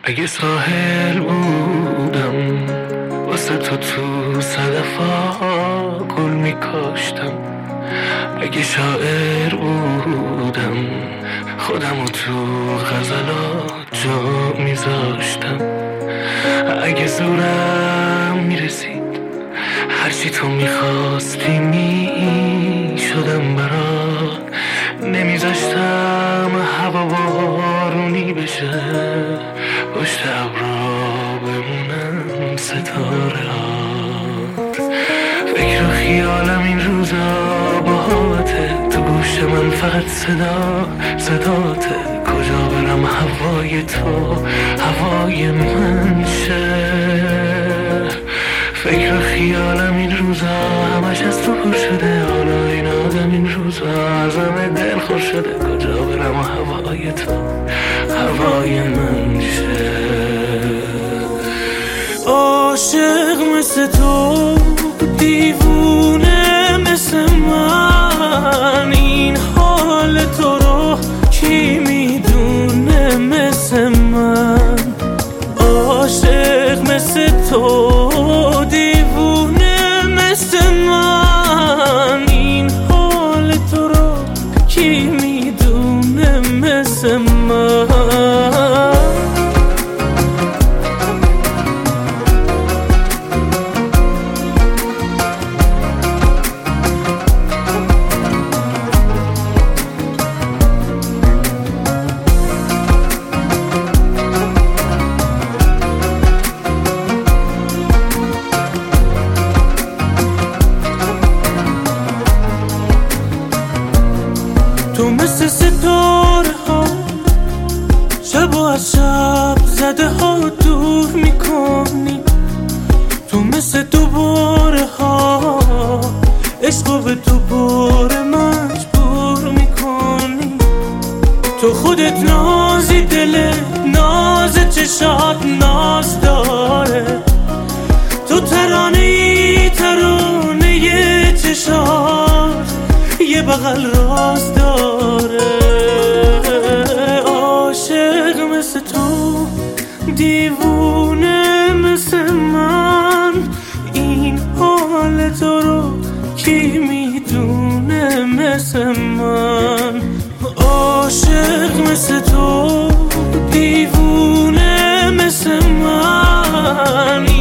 اگه ساحل بودم واسه تو صدفا گل میکاشتم. اگه شاعر بودم خودمو تو غزلات جا میذاشتم. اگه زورم میرسید هرچی تو میخواستی میشدم برات. نمیذاشتم هوا بارونی بشه پشت ابرا بمونم ستاره ها. فکر و خیالم این روزا باهاته، تو گوش من فقط صداته. کجا برم هوای تو هوای من شه. فکر و خیالم این روزا همش از تو پر شده. حالا این آدم این روزا ازم دل خور شده. کجا برم هوای تو هوای من شه. عاشق مثل تو دیوونه مثل من، این حال تو رو کی میدونه مثل من. عاشق مثل تو دیوونه مثل من، این حال تو رو کی میدونه مثل من. تو مثل ستاره ها شب و از شب زده ها دور میکنی. تو مثل دوباره ها عشق به دوباره مجبور میکنی. تو خودت نازی، دل ناز چشات ناز داره. تو ترانه چشات یه بغل راز داره. عاشق مثل تو دیوونه مثل من، این حال تو رو کی میدونه مثل من. عاشق مثل تو دیوونه مثل من.